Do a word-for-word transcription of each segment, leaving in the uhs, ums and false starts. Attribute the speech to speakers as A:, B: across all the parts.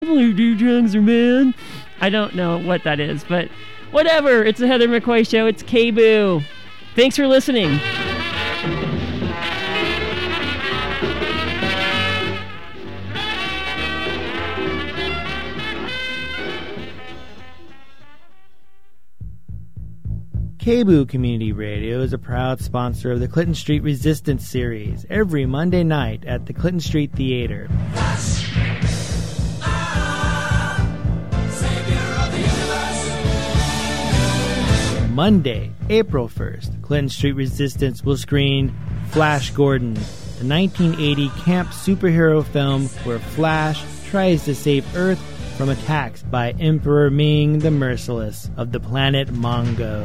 A: Blue Doojugs are man. I don't know what that is, but whatever. It's the Heather McCoy Show. It's K-Boo. Thanks for listening.
B: K-Boo Community Radio is a proud sponsor of the Clinton Street Resistance Series every Monday night at the Clinton Street Theater. Monday, April first, Clinton Street Resistance will screen Flash Gordon, the nineteen eighty camp superhero film where Flash tries to save Earth from attacks by Emperor Ming the Merciless of the planet Mongo.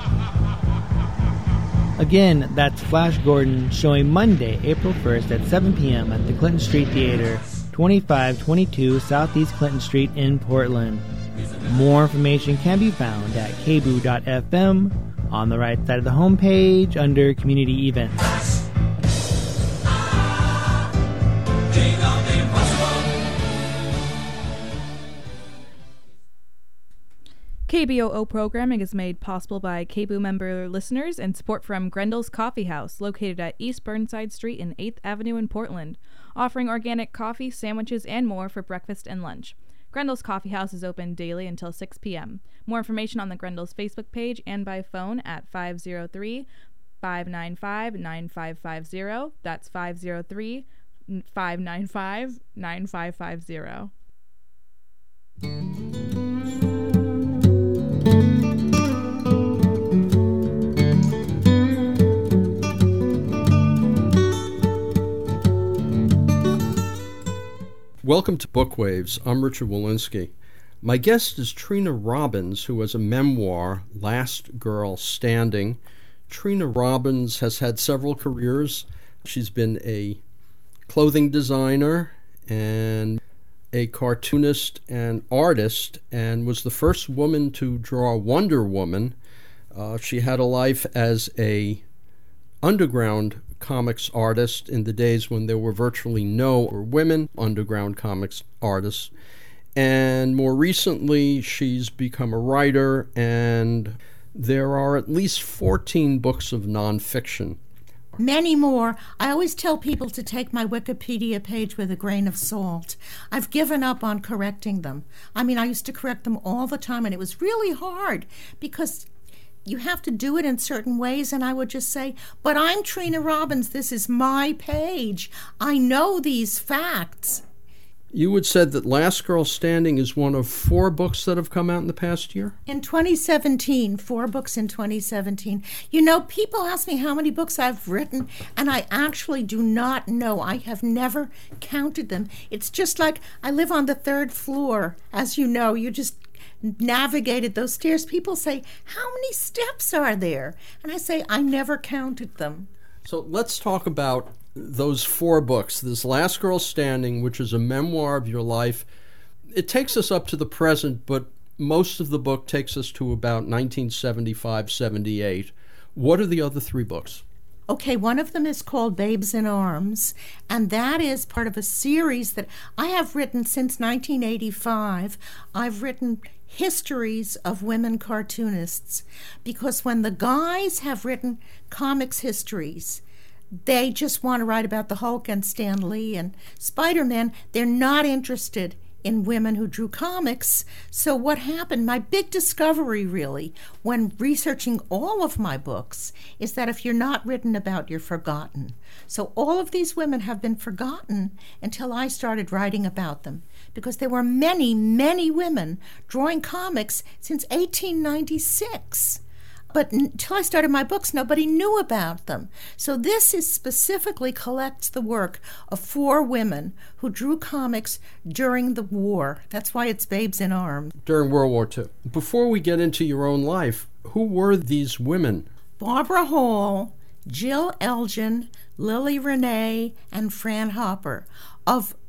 B: Again, that's Flash Gordon, showing Monday, April first at seven p.m. at the Clinton Street Theater, twenty-five twenty-two Southeast Clinton Street in Portland. More information can be found at k boo dot f m on the right side of the homepage under Community Events.
C: K B O O programming is made possible by K-Boo member listeners and support from Grendel's Coffee House, located at East Burnside Street and eighth Avenue in Portland, offering organic coffee, sandwiches, and more for breakfast and lunch. Grendel's Coffee House is open daily until six p.m. More information on the Grendel's Facebook page and by phone at five oh three, five nine five, nine five five zero. That's five oh three, five nine five, nine five five zero.
D: Welcome to Bookwaves. I'm Richard Walensky. My guest is Trina Robbins, who has a memoir, Last Girl Standing. Trina Robbins has had several careers. She's been a clothing designer and a cartoonist and artist, and was the first woman to draw Wonder Woman. Uh, she had a life as a underground comics artist in the days when there were virtually no women underground comics artists. And more recently, she's become a writer, and there are at least fourteen books of nonfiction.
E: Many more. I always tell people to take my Wikipedia page with a grain of salt. I've given up on correcting them. I mean, I used to correct them all the time, and it was really hard because you have to do it in certain ways, and I would just say, but I'm Trina Robbins, this is my page. I know these facts.
D: You had said that Last Girl Standing is one of four books that have come out in the past year?
E: In twenty seventeen, four books in twenty seventeen. You know, people ask me how many books I've written, and I actually do not know. I have never counted them. It's just like I live on the third floor. As you know, you just navigated those stairs. People say, how many steps are there? And I say, I never counted them.
D: So let's talk about those four books. This Last Girl Standing, which is a memoir of your life. It takes us up to the present, but most of the book takes us to about nineteen seventy-five, seventy-eight. What are the other three books?
E: Okay, one of them is called Babes in Arms, and that is part of a series that I have written since nineteen eighty-five. I've written histories of women cartoonists, because when the guys have written comics histories, they just want to write about the Hulk and Stan Lee and Spider-Man. They're not interested in women who drew comics. So what happened, my big discovery really, when researching all of my books, is that if you're not written about, you're forgotten. So all of these women have been forgotten until I started writing about them, because there were many, many women drawing comics since eighteen ninety-six. But until I started my books, nobody knew about them. So this is specifically collects the work of four women who drew comics during the war. That's why it's Babes in Arms.
D: During World War Two. Before we get into your own life, who were these women?
E: Barbara Hall, Jill Elgin, Lily Renee, and Fran Hopper. Of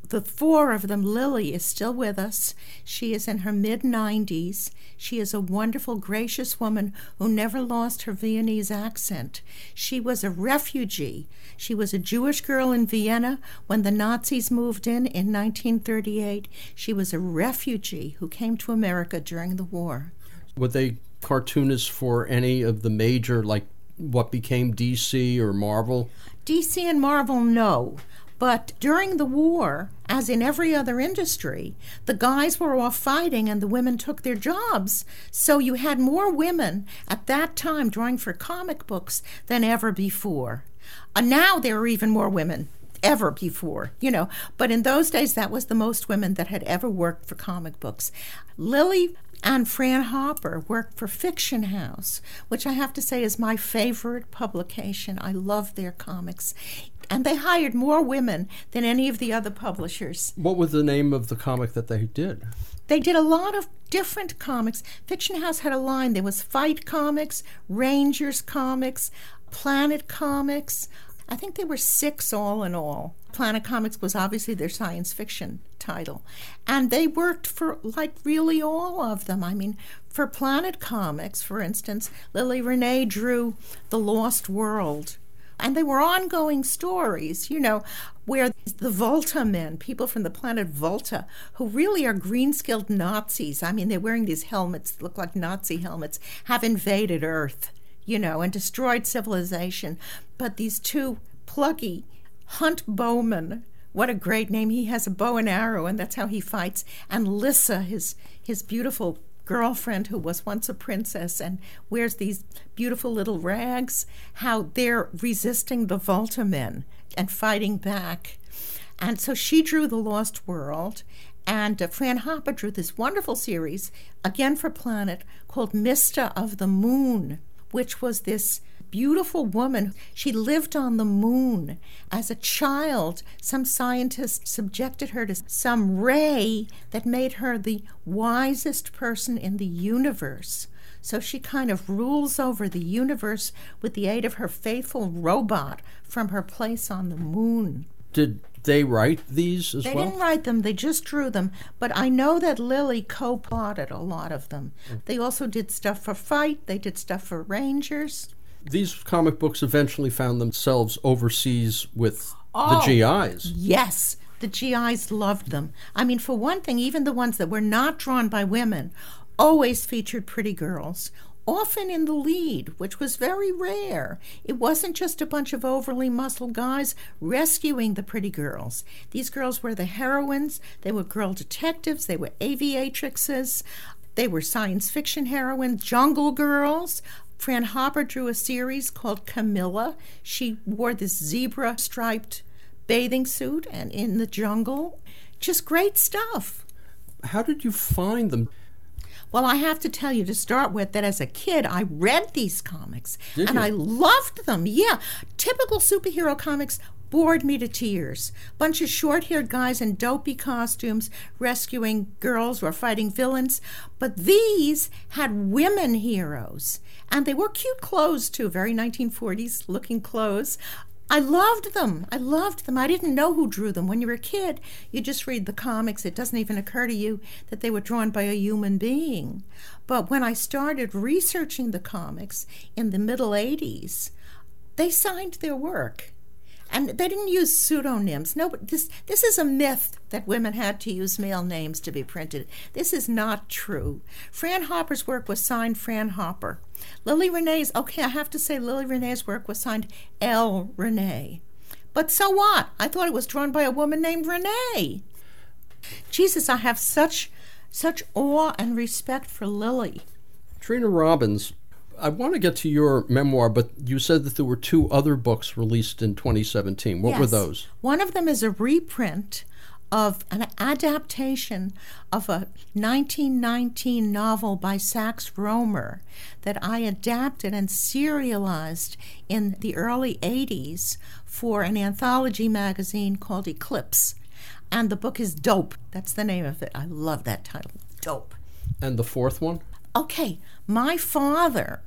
E: The four of them, Lily is still with us. She is in her mid nineties. She is a wonderful, gracious woman who never lost her Viennese accent. She was a refugee. She was a Jewish girl in Vienna when the Nazis moved in in nineteen thirty-eight. She was a refugee who came to America during the war.
D: Were they cartoonists for any of the major, like what became D C or Marvel?
E: D C and Marvel, no. But during the war, as in every other industry, the guys were off fighting and the women took their jobs. So you had more women at that time drawing for comic books than ever before. And now there are even more women ever before, you know. But in those days, that was the most women that had ever worked for comic books. Lily and Fran Hopper worked for Fiction House, which I have to say is my favorite publication. I love their comics. And they hired more women than any of the other publishers.
D: What was the name of the comic that they did?
E: They did a lot of different comics. Fiction House had a line. There was Fight Comics, Rangers Comics, Planet Comics. I think there were six all in all. Planet Comics was obviously their science fiction title. And they worked for, like, really all of them. I mean, for Planet Comics, for instance, Lily Renee drew The Lost World. And they were ongoing stories, you know, where the Volta men, people from the planet Volta, who really are green-skilled Nazis, I mean, they're wearing these helmets that look like Nazi helmets, have invaded Earth, you know, and destroyed civilization. But these two plucky Hunt Bowman, what a great name. He has a bow and arrow, and that's how he fights. And Lissa, his his beautiful girlfriend who was once a princess and wears these beautiful little rags, how they're resisting the Volta men and fighting back. And so she drew The Lost World, and uh, Fran Hopper drew this wonderful series, again for Planet, called Mista of the Moon, which was this beautiful woman. She lived on the moon. As a child, some scientists subjected her to some ray that made her the wisest person in the universe. So she kind of rules over the universe with the aid of her faithful robot from her place on the moon.
D: Did they write these as
E: they
D: well?
E: They didn't write them, they just drew them. But I know that Lily co-plotted a lot of them. Mm. They also did stuff for Fight, they did stuff for Rangers.
D: These comic books eventually found themselves overseas with
E: oh,
D: the G Is.
E: Yes, the G Is loved them. I mean, for one thing, even the ones that were not drawn by women always featured pretty girls, often in the lead, which was very rare. It wasn't just a bunch of overly muscled guys rescuing the pretty girls. These girls were the heroines. They were girl detectives. They were aviatrixes. They were science fiction heroines, jungle girls. Fran Hopper drew a series called Camilla. She wore this zebra-striped bathing suit and in the jungle. Just great stuff.
D: How did you find them?
E: Well, I have to tell you to start with that as a kid, I read these comics.
D: Did
E: and
D: you?
E: I loved them. Yeah, typical superhero comics bored me to tears. Bunch of short-haired guys in dopey costumes rescuing girls or fighting villains. But these had women heroes. And they wore cute clothes, too, very nineteen forties looking clothes. I loved them. I loved them. I didn't know who drew them. When you're a kid, you just read the comics. It doesn't even occur to you that they were drawn by a human being. But when I started researching the comics in the middle eighties, they signed their work. And they didn't use pseudonyms. No, but this this is a myth that women had to use male names to be printed. This is not true. Fran Hopper's work was signed Fran Hopper. Lily Renee's, okay, I have to say Lily Renee's work was signed L. Renee. But so what? I thought it was drawn by a woman named Renee. Jesus, I have such such awe and respect for Lily.
D: Trina Robbins, I want to get to your memoir, but you said that there were two other books released in twenty seventeen. What
E: yes.
D: were those?
E: One of them is a reprint of an adaptation of a nineteen nineteen novel by Sax Rohmer that I adapted and serialized in the early eighties for an anthology magazine called Eclipse. And the book is Dope. That's the name of it. I love that title, Dope.
D: And the fourth one?
E: Okay, my father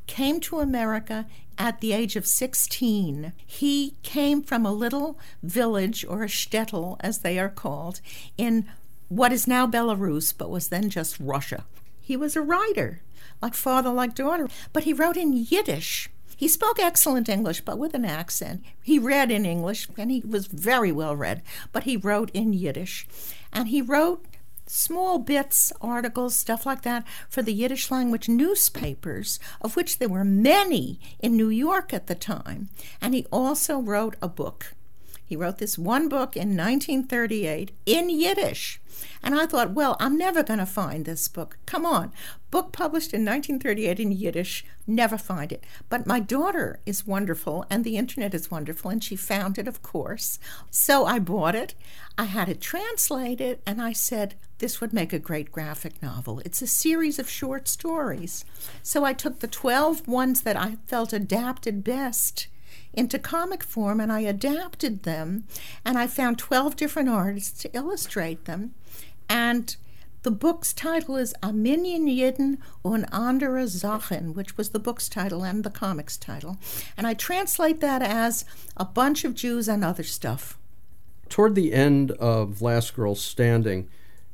E: came to America at the age of sixteen. He came from a little village, or a shtetl, as they are called, in what is now Belarus, but was then just Russia. He was a writer, like father, like daughter, but he wrote in Yiddish. He spoke excellent English, but with an accent. He read in English, and he was very well read, but he wrote in Yiddish. And he wrote small bits, articles, stuff like that, for the Yiddish language newspapers, of which there were many in New York at the time. And he also wrote a book. He wrote this one book in nineteen thirty-eight in Yiddish. And I thought, well, I'm never going to find this book. Come on. Book published in nineteen thirty-eight in Yiddish, never find it. But my daughter is wonderful, and the internet is wonderful, and she found it, of course. So I bought it. I had it translated, and I said, this would make a great graphic novel. It's a series of short stories. So I took the twelve ones that I felt adapted best into comic form, and I adapted them, and I found twelve different artists to illustrate them. And the book's title is A Minyan Yidden und andere Sachen, which was the book's title and the comic's title. And I translate that as A Bunch of Jews and Other Stuff.
D: Toward the end of Last Girl Standing,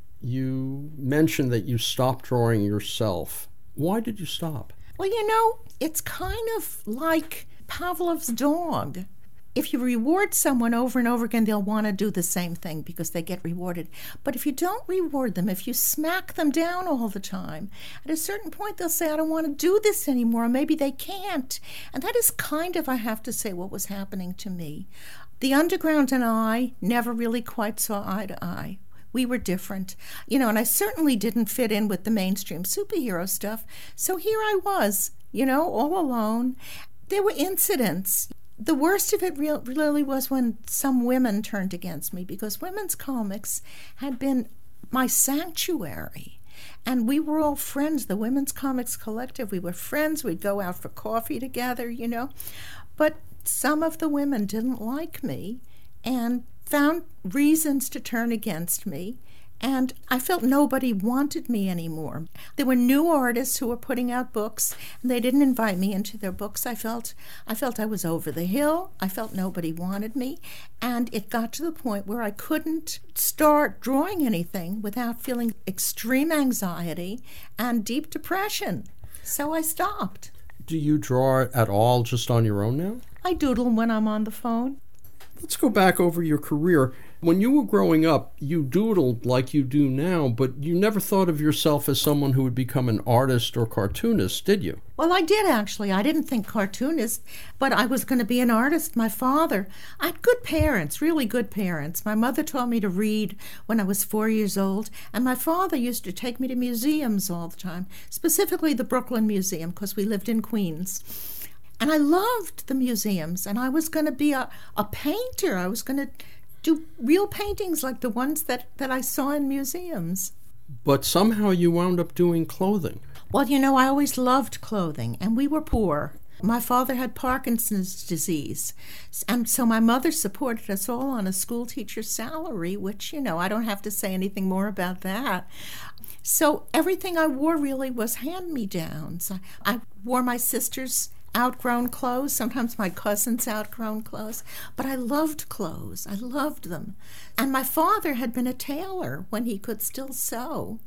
D: you mentioned that you stopped drawing yourself. Why did you stop?
E: Well, you know, it's kind of like Pavlov's dog. If you reward someone over and over again, they'll want to do the same thing because they get rewarded. But if you don't reward them, if you smack them down all the time, at a certain point they'll say, I don't want to do this anymore, or maybe they can't. And that is kind of, I have to say, what was happening to me. The underground and I never really quite saw eye to eye. We were different, you know, and I certainly didn't fit in with the mainstream superhero stuff. So here I was, you know, all alone. There were incidents. The worst of it real, really was when some women turned against me, because women's comics had been my sanctuary. And we were all friends, the Women's Comics Collective. We were friends. We'd go out for coffee together, you know. But some of the women didn't like me and found reasons to turn against me. And I felt nobody wanted me anymore. There were new artists who were putting out books, and they didn't invite me into their books. I felt I felt I was over the hill. I felt nobody wanted me. And it got to the point where I couldn't start drawing anything without feeling extreme anxiety and deep depression. So I stopped.
D: Do you draw at all just on your own now?
E: I doodle when I'm on the phone.
D: Let's go back over your career. When you were growing up, you doodled like you do now, but you never thought of yourself as someone who would become an artist or cartoonist, did you?
E: Well, I did, actually. I didn't think cartoonist, but I was going to be an artist. My father, I had good parents, really good parents. My mother taught me to read when I was four years old, and my father used to take me to museums all the time, specifically the Brooklyn Museum, because we lived in Queens. And I loved the museums, and I was going to be a, a painter. I was going to do real paintings like the ones that, that I saw in museums.
D: But somehow you wound up doing clothing.
E: Well, you know, I always loved clothing, and we were poor. My father had Parkinson's disease, and so my mother supported us all on a school teacher's salary, which, you know, I don't have to say anything more about that. So everything I wore really was hand-me-downs. I, I wore my sister's outgrown clothes, sometimes my cousin's outgrown clothes, but I loved clothes. I loved them. And my father had been a tailor when he could still sew.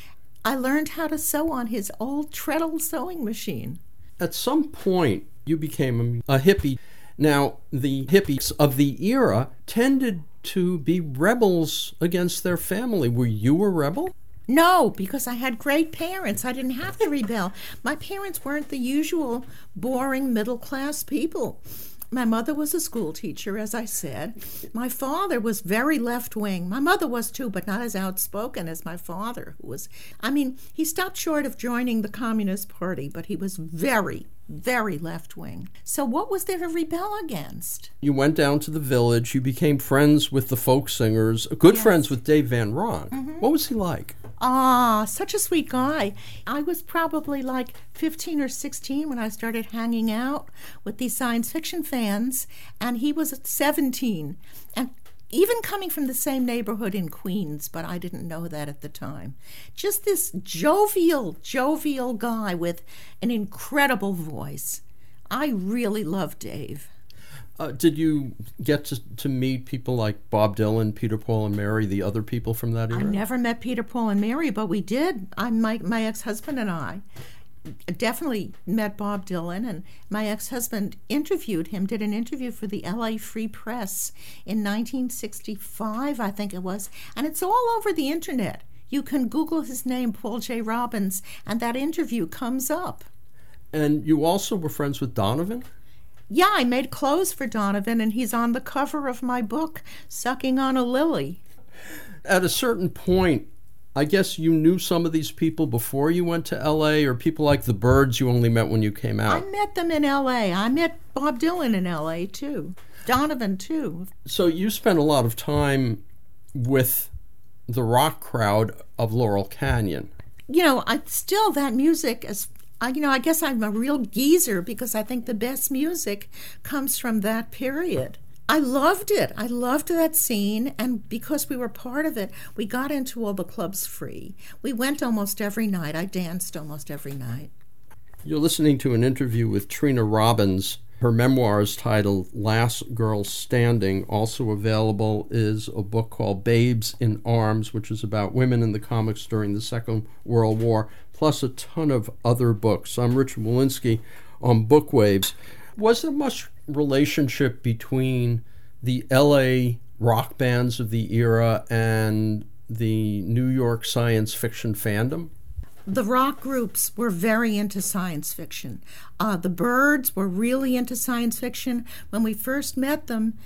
E: I learned how to sew on his old treadle sewing machine.
D: At some point, you became a hippie. Now, the hippies of the era tended to be rebels against their family. Were you a rebel?
E: No, because I had great parents. I didn't have to rebel. My parents weren't the usual boring middle-class people. My mother was a school teacher, as I said. My father was very left-wing. My mother was too, but not as outspoken as my father, who was, I mean, he stopped short of joining the Communist Party, but he was very, very left-wing. So what was there to rebel against?
D: You went down to the village. You became friends with the folk singers, good
E: Yes.
D: friends with Dave Van Ronk.
E: Mm-hmm.
D: What was he like?
E: Ah, such a sweet guy. I was probably like fifteen or sixteen when I started hanging out with these science fiction fans, and he was seventeen. And even coming from the same neighborhood in Queens, but I didn't know that at the time. Just this jovial, jovial guy with an incredible voice. I really love Dave.
D: Uh, did you get to, to meet people like Bob Dylan, Peter, Paul, and Mary, the other people from that era?
E: I never met Peter, Paul, and Mary, but we did. I, my, my ex-husband and I definitely met Bob Dylan, and my ex-husband interviewed him, did an interview for the L A Free Press in nineteen sixty-five, I think it was, and it's all over the internet. You can Google his name, Paul J. Robbins, and that interview comes up.
D: And you also were friends with Donovan?
E: Yeah, I made clothes for Donovan, and he's on the cover of my book, Sucking on a Lily.
D: At a certain point, I guess you knew some of these people before you went to L A, or people like the Byrds you only met when you came out?
E: I met them in L A. I met Bob Dylan in L A, too. Donovan, too.
D: So you spent a lot of time with the rock crowd of Laurel Canyon.
E: You know, I still, that music is, I, you know, I guess I'm a real geezer because I think the best music comes from that period. I loved it. I loved that scene, and because we were part of it, we got into all the clubs free. We went almost every night. I danced almost every night.
D: You're listening to an interview with Trina Robbins. Her memoir is titled Last Girl Standing. Also available is a book called Babes in Arms, which is about women in the comics during the Second World War, plus a ton of other books. I'm Richard Wolinsky on Bookwaves. Was there much relationship between the L A rock bands of the era and the New York science fiction fandom?
E: The rock groups were very into science fiction. Uh, the Byrds were really into science fiction. When we first met them,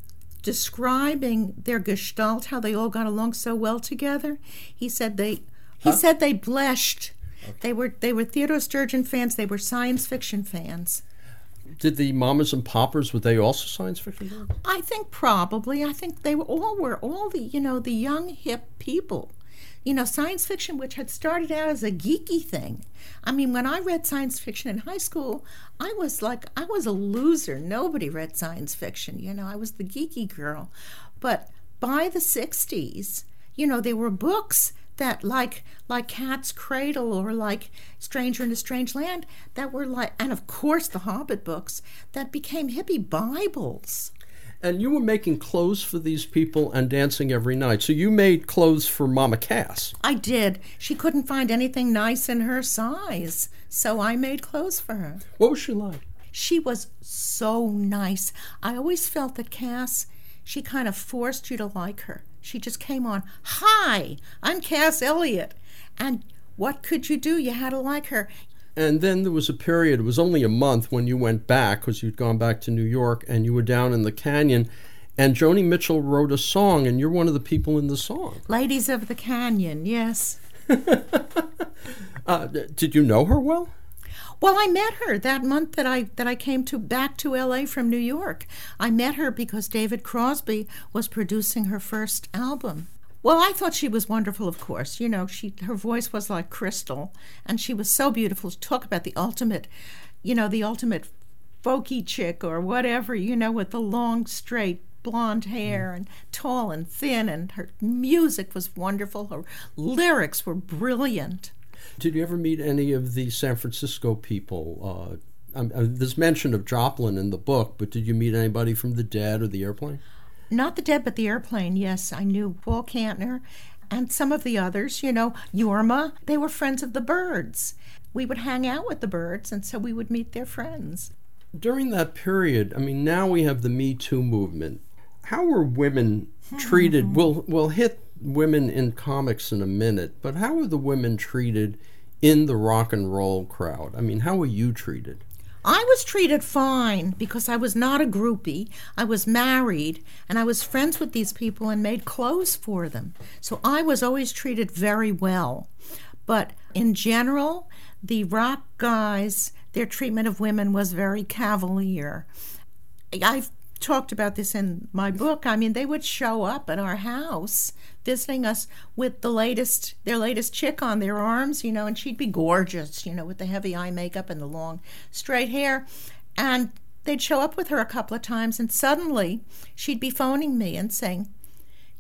E: describing their gestalt, how they all got along so well together, he said they he huh? said they blushed. Okay. They were they were Theodore Sturgeon fans. They were science fiction fans.
D: Did the Mamas and Papas, were they also science fiction fans?
E: I think probably. I think they were all were all the you know the young hip people. You know, science fiction, which had started out as a geeky thing. I mean, when I read science fiction in high school, I was like, I was a loser. Nobody read science fiction. You know, I was the geeky girl. But by the sixties, you know, there were books that like like Cat's Cradle or like Stranger in a Strange Land that were like, and of course the Hobbit books, that became hippie Bibles.
D: And you were making clothes for these people and dancing every night. So you made clothes for Mama Cass.
E: I did. She couldn't find anything nice in her size, so I made clothes for her.
D: What was she like?
E: She was so nice. I always felt that Cass, she kind of forced you to like her. She just came on, "Hi, I'm Cass Elliot." And what could you do? You had to like her.
D: And then there was a period, it was only a month when you went back, because you'd gone back to New York, and you were down in the canyon, and Joni Mitchell wrote a song, and you're one of the people in the song.
E: Ladies of the Canyon, yes.
D: uh, did you know her well?
E: Well, I met her that month that I that I came to back to L A from New York. I met her because David Crosby was producing her first album. Well, I thought she was wonderful, of course. You know, she her voice was like crystal, and she was so beautiful. Talk about the ultimate, you know, the ultimate folky chick or whatever, you know, with the long, straight blonde hair and tall and thin, and her music was wonderful. Her lyrics were brilliant.
D: Did you ever meet any of the San Francisco people? Uh, um, there's mention of Joplin in the book, but did you meet anybody from the Dead or the Airplane?
E: Not the Dead, but the Airplane, yes. I knew Paul Kantner and some of the others, you know, Yorma. They were friends of the Byrds. We would hang out with the Byrds, and so we would meet their friends.
D: During that period, I mean, now we have the Me Too movement. How were women treated? We'll, we'll hit women in comics in a minute, but how were the women treated in the rock and roll crowd? I mean, how were you treated?
E: I was treated fine because I was not a groupie. I was married, and I was friends with these people and made clothes for them. So I was always treated very well. But in general, the rock guys, their treatment of women was very cavalier. I've talked about this in my book. I mean, they would show up at our house visiting us with the latest, their latest chick on their arms, you know, and she'd be gorgeous, you know, with the heavy eye makeup and the long straight hair. And they'd show up with her a couple of times, and suddenly she'd be phoning me and saying,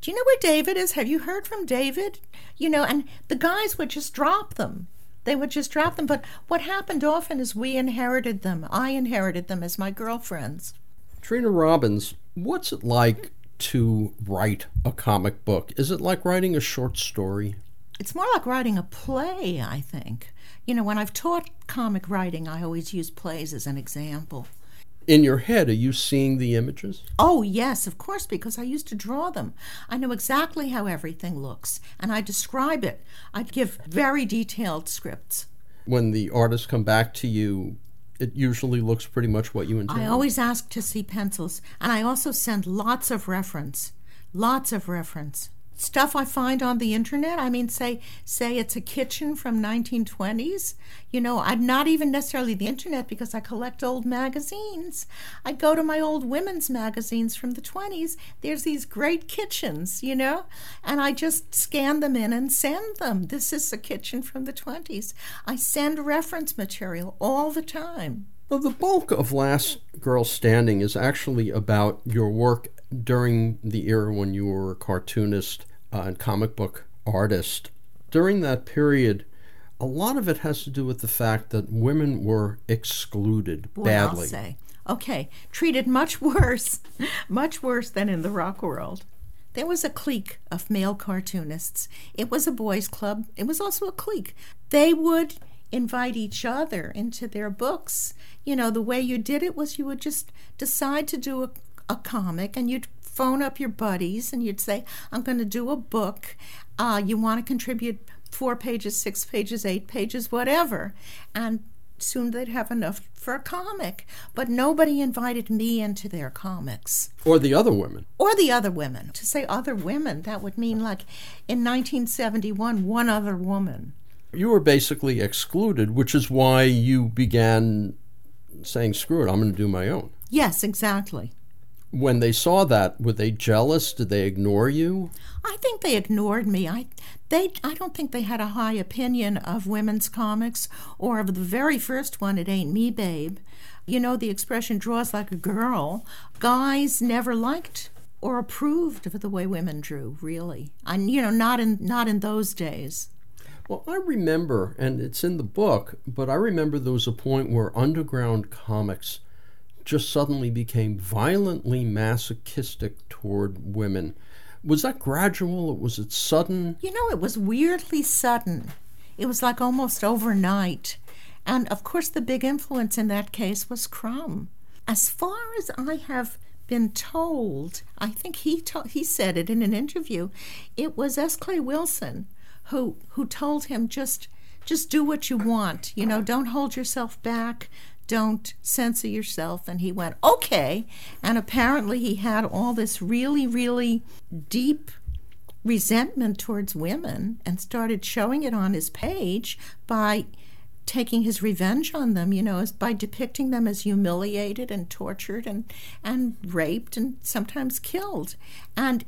E: Do you know where David is? Have you heard from David? You know, and the guys would just drop them. They would just drop them. But what happened often is we inherited them. I inherited them as my girlfriends.
D: Trina Robbins, what's it like to write a comic book? Is it like writing a short story?
E: It's more like writing a play, I think. You know, when I've taught comic writing, I always use plays as an example.
D: In your head, are you seeing the images?
E: Oh, yes, of course, because I used to draw them. I know exactly how everything looks, and I describe it. I give very detailed scripts.
D: When the artists come back to you, it usually looks pretty much what you intend.
E: I always ask to see pencils, and I also send lots of reference, lots of reference. Stuff I find on the internet, I mean, say say it's a kitchen from nineteen twenties. You know, I'm not even necessarily the internet because I collect old magazines. I go to my old women's magazines from the twenties. There's these great kitchens, you know, and I just scan them in and send them. This is a kitchen from the twenties. I send reference material all the time.
D: Well, the bulk of Last Girl Standing is actually about your work during the era when you were a cartoonist uh, and comic book artist. During that period, a lot of it has to do with the fact that women were excluded
E: Boy,
D: badly.
E: I'll say. Okay, treated much worse, much worse than in the rock world. There was a clique of male cartoonists. It was a boys' club. It was also a clique. They would invite each other into their books. You know, the way you did it was you would just decide to do a, a comic, and you'd phone up your buddies and you'd say, I'm going to do a book. Uh, you want to contribute four pages, six pages, eight pages, whatever. And soon they'd have enough for a comic. But nobody invited me into their comics.
D: Or the other women.
E: Or the other women. To say other women, that would mean like in nineteen seventy-one, one other woman.
D: You were basically excluded, which is why you began saying, screw it, I'm going to do my own.
E: Yes, exactly.
D: When they saw that, were they jealous? Did they ignore you?
E: I think they ignored me. I they I don't think they had a high opinion of women's comics or of the very first one, It Ain't Me, Babe. You know, the expression draws like a girl. Guys never liked or approved of the way women drew, really. And you know, not in not in those days.
D: Well, I remember, and it's in the book, but I remember there was a point where underground comics just suddenly became violently masochistic toward women. Was that gradual or was it sudden?
E: You know, it was weirdly sudden. It was like almost overnight. And of course, the big influence in that case was Crumb. As far as I have been told, I think he to- he said it in an interview, it was S. Clay Wilson who who told him just just do what you want. You know, don't hold yourself back. Don't censor yourself. And he went, okay. And apparently he had all this really, really deep resentment towards women and started showing it on his page by taking his revenge on them, you know, as by depicting them as humiliated and tortured and, and raped and sometimes killed. And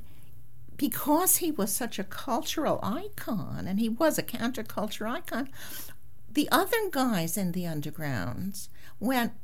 E: because he was such a cultural icon, and he was a counterculture icon, the other guys in the undergrounds went,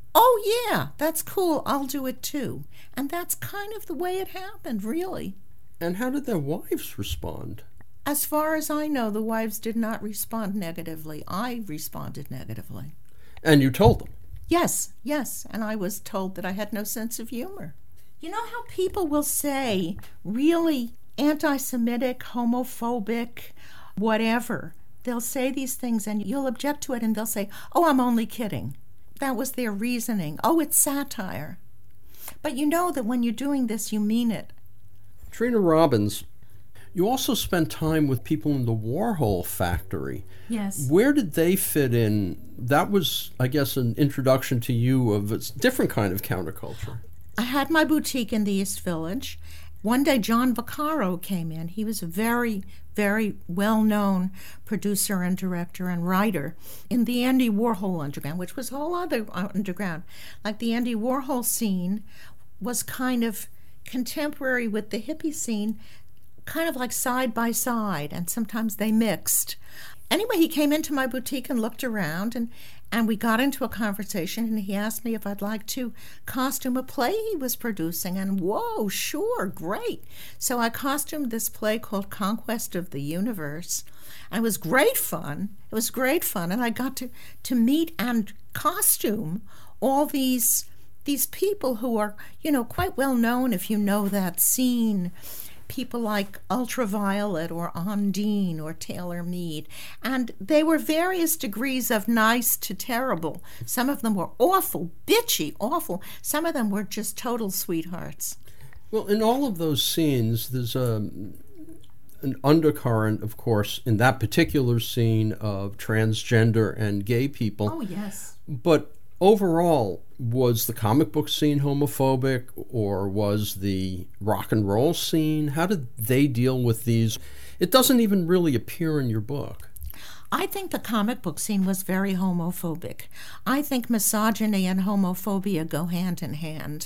E: oh yeah, that's cool, I'll do it too. And that's kind of the way it happened, really.
D: And how did their wives respond?
E: As far as I know, the wives did not respond negatively. I responded negatively.
D: And you told them?
E: Yes, yes. And I was told that I had no sense of humor. You know how people will say really anti-Semitic, homophobic, whatever. They'll say these things and you'll object to it and they'll say, oh, I'm only kidding. That was their reasoning. Oh, it's satire. But you know that when you're doing this, you mean it.
D: Trina Robbins, you also spent time with people in the Warhol factory.
E: Yes.
D: Where did they fit in? That was, I guess, an introduction to you of a different kind of counterculture.
E: I had my boutique in the East Village. One day, John Vaccaro came in. He was a very, very well-known producer and director and writer in the Andy Warhol underground, which was a whole other underground. Like the Andy Warhol scene was kind of contemporary with the hippie scene, kind of like side by side, and sometimes they mixed. anyway, he came into my boutique and looked around, and, and we got into a conversation, and he asked me if I'd like to costume a play he was producing. And whoa, sure, great. So I costumed this play called Conquest of the Universe. And it was great fun. It was great fun. And I got to, to meet and costume all these these people who are, you know, quite well known if you know that scene. People like Ultraviolet or Ondine or Taylor Mead. And they were various degrees of nice to terrible. Some of them were awful, bitchy, awful. Some of them were just total sweethearts.
D: Well, in all of those scenes, there's a, an undercurrent, of course, in that particular scene of transgender and gay people.
E: Oh, yes.
D: But overall, was the comic book scene homophobic, or was the rock and roll scene? How did they deal with these? It doesn't even really appear in your book.
E: I think the comic book scene was very homophobic. I think misogyny and homophobia go hand in hand.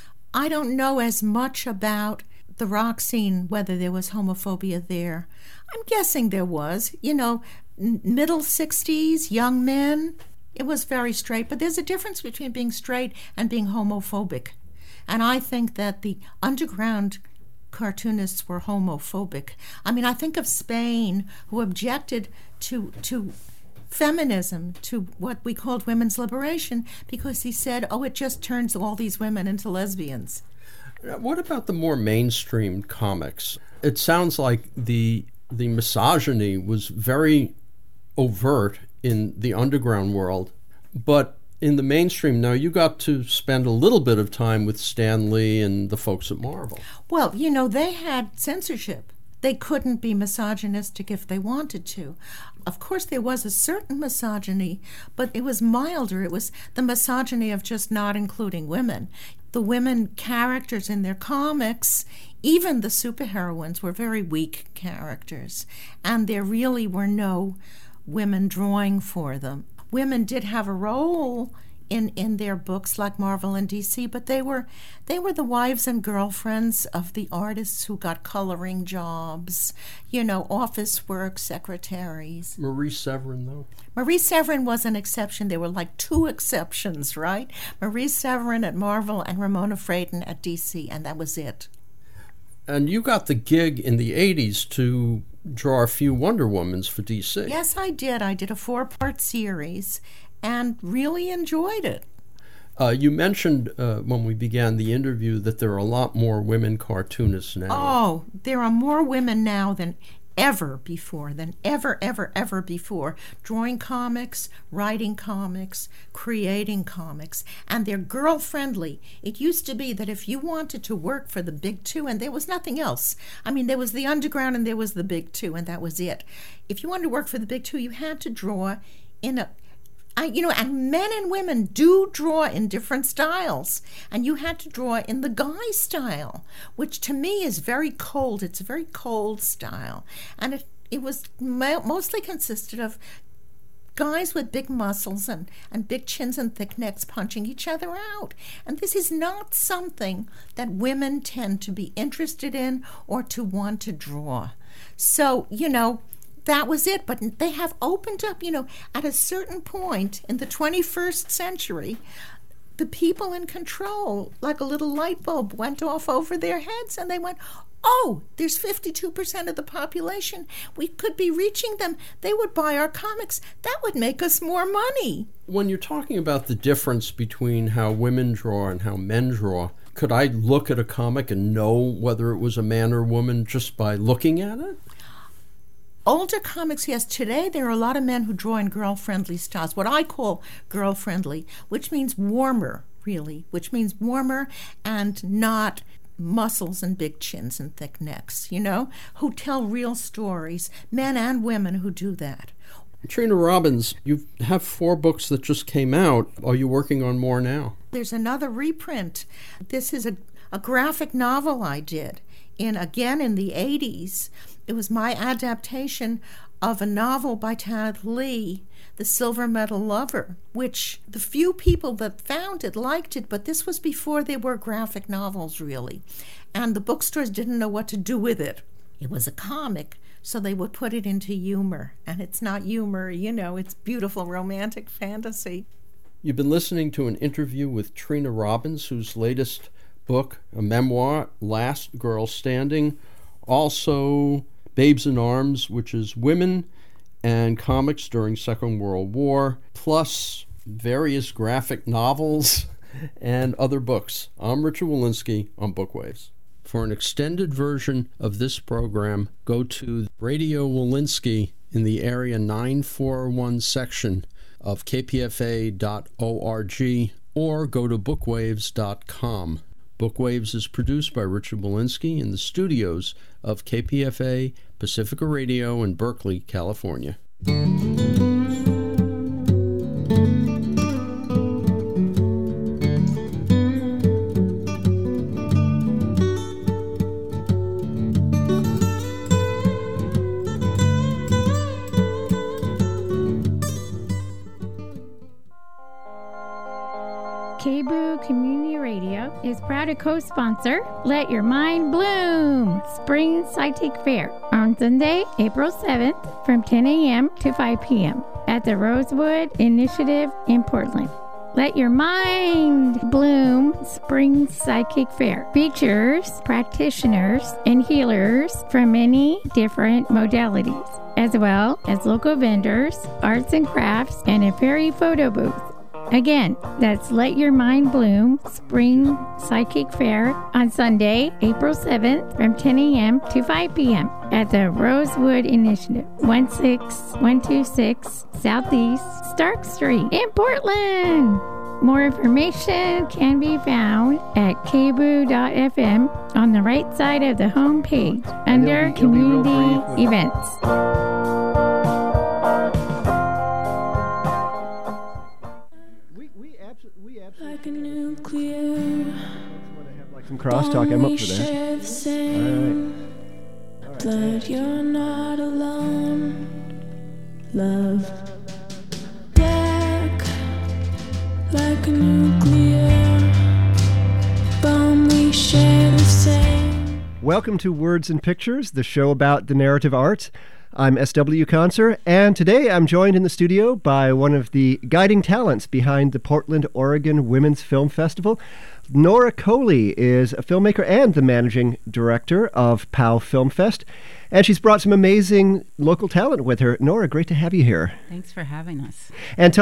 E: I don't know as much about the rock scene, whether there was homophobia there. I'm guessing there was. You know, middle sixties, young men. It was very straight, but there's a difference between being straight and being homophobic. And I think that the underground cartoonists were homophobic. I mean, I think of Spain, who objected to to feminism, to what we called women's liberation, because he said, oh, it just turns all these women into lesbians.
D: What about the more mainstream comics? It sounds like the the misogyny was very overt in the underground world, but in the mainstream, now you got to spend a little bit of time with Stan Lee and the folks at Marvel.
E: Well, you know, they had censorship. They couldn't be misogynistic if they wanted to. Of course, there was a certain misogyny, but it was milder. It was the misogyny of just not including women. The women characters in their comics, even the superheroines, were very weak characters, and there really were no women drawing for them. Women did have a role in, in their books, like Marvel and D C, but they were they were the wives and girlfriends of the artists who got coloring jobs, you know, office work, secretaries.
D: Marie Severin, though?
E: Marie Severin was an exception. There were like two exceptions, right? Marie Severin at Marvel and Ramona Fradon at D C, and that was it.
D: And you got the gig in the eighties to draw a few Wonder Womans for D C.
E: Yes, I did. I did a four-part series and really enjoyed it.
D: Uh, you mentioned uh, when we began the interview that there are a lot more women cartoonists now.
E: Oh, there are more women now than ever before, than ever, ever, ever before, drawing comics, writing comics, creating comics, and they're girl-friendly. It used to be that if you wanted to work for the big two, and there was nothing else. I mean, there was the underground and there was the big two, and that was it. If you wanted to work for the big two, you had to draw in a I, you know, and men and women do draw in different styles, and you had to draw in the guy style, which to me is very cold. It's a very cold style, and it it was mo- mostly consisted of guys with big muscles and, and big chins and thick necks punching each other out. And this is not something that women tend to be interested in or to want to draw. So, you know, that was it. But they have opened up, you know, at a certain point in the twenty-first century, the people in control, like a little light bulb, went off over their heads, and they went, oh, there's fifty-two percent of the population. We could be reaching them. They would buy our comics. That would make us more money.
D: When you're talking about the difference between how women draw and how men draw, could I look at a comic and know whether it was a man or woman just by looking at it?
E: Older comics, yes. Today there are a lot of men who draw in girl-friendly styles, what I call girl-friendly, which means warmer, really, which means warmer and not muscles and big chins and thick necks, you know, who tell real stories, men and women who do that.
D: Trina Robbins, you have four books that just came out. Are you working on more now?
E: There's another reprint. This is a, a graphic novel I did, in again in the eighties. It was my adaptation of a novel by Tanith Lee, The Silver Medal Lover, which the few people that found it liked it, but this was before there were graphic novels, really. And the bookstores didn't know what to do with it. It was a comic, so they would put it into humor. and it's not humor, you know, it's beautiful romantic fantasy.
D: You've been listening to an interview with Trina Robbins, whose latest book, a memoir, Last Girl Standing, also Babes in Arms, which is women and comics during Second World War, plus various graphic novels and other books. I'm Richard Walensky on Bookwaves. For an extended version of this program, go to Radio Walensky in the Area nine forty-one section of K P F A dot org or go to bookwaves dot com. Bookwaves is produced by Richard Walensky in the studios of K P F A Pacifica Radio in Berkeley, California.
F: KBOO Community Radio is proud to co-sponsor Let Your Mind Bloom Spring Psychic Fair on Sunday, April seventh from ten a.m. to five p.m. at the Rosewood Initiative in Portland. Let Your Mind Bloom Spring Psychic Fair features practitioners and healers from many different modalities, as well as local vendors, arts and crafts, and a fairy photo booth. Again, that's Let Your Mind Bloom Spring Psychic Fair on Sunday, April seventh from ten a.m. to five p.m. at the Rosewood Initiative, one six one two six Southeast Stark Street in Portland. More information can be found at k b o o dot f m on the right side of the home page under
B: it'll be, it'll be
F: Community Events.
G: Like a nuclear,
H: like some crosstalk. I'm up for that.
G: All right. But you're not alone. Love, black, like a nuclear bomb. We share the same.
H: Welcome to Words and Pictures, the show about the narrative arts. I'm S W Conser, and today I'm joined in the studio by one of the guiding talents behind the Portland, Oregon Women's Film Festival. Nora Coley is a filmmaker and the managing director of P O W Film Fest, and she's brought some amazing local talent with her. Nora, great to have you here.
I: Thanks for having us.
H: And tell